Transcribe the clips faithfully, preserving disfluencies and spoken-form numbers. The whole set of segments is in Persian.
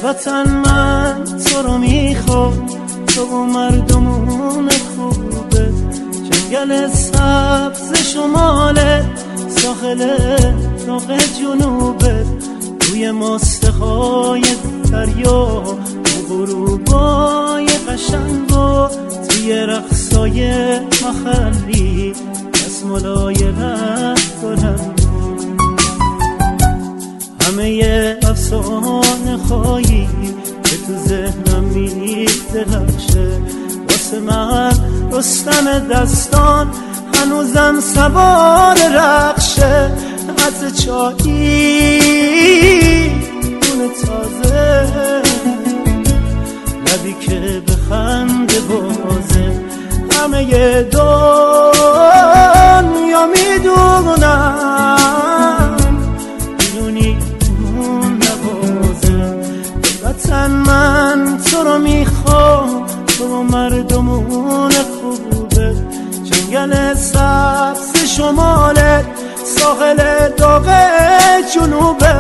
وطن من تو رو میخوام، تو و مردمون خوبه، جنگل سبز شماله، ساحل داغ جنوبه، روی ماستهای دریا، غروبای قشنگ و توی رقصای محلی، دستمالای رنگ همه افسانه خواهی که تو ذهنم می‌درخشه، واسه من رستم دستان هنوزم سوار رخشه، از چایی دونه تازه، لبی که به خنده بازه، همه دنیا میدونم میدونی اون نبازه. وطن من تو رو میخوام، تو و مردمون خوبه، جنگل سبز شماله، ساحل داغ جنوبه.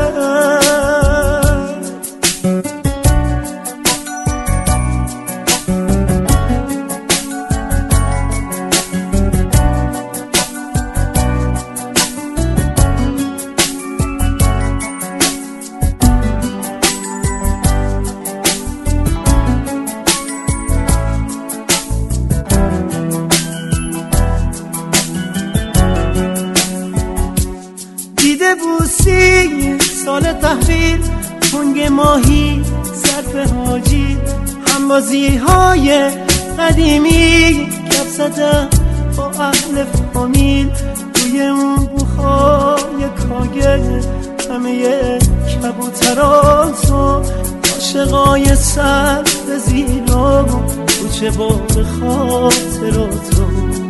دیده بوسی سال تحویل، تنگ ماهی ظرف حاجی، همبازی های قدیمی، کف زدن با اهل فامیل، توی اون بوهای کاگل، همه کبوتران تو، عاشقای سر به زیرا، کوچه بار خاطراتو،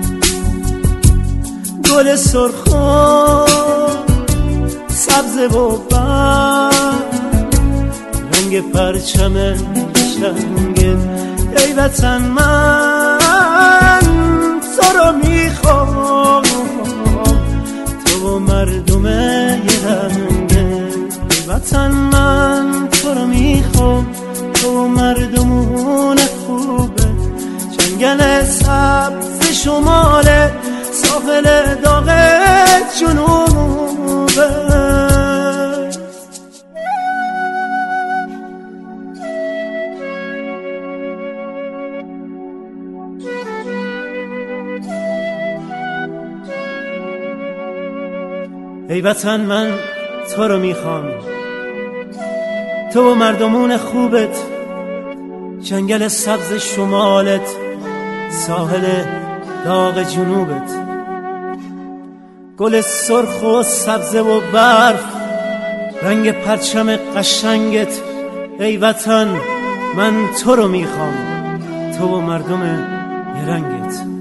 گل سرخان سبز و برگ، رنگ پرچم شنگل، ای وطن من تو رو میخوام، تو و مردم یه رنگل، ای وطن من تو رو میخوام، تو و مردمون خوبه، جنگل سبز شماله، ساحل داغ جنوبه. ای وطن من تو رو میخوام، تو و مردمون خوبت، جنگل سبز شمالت، ساحل داغ جنوبت، گل سرخ و سبز و برف، رنگ پرچم قشنگت، ای وطن من تو رو میخوام، تو و مردم یه رنگت.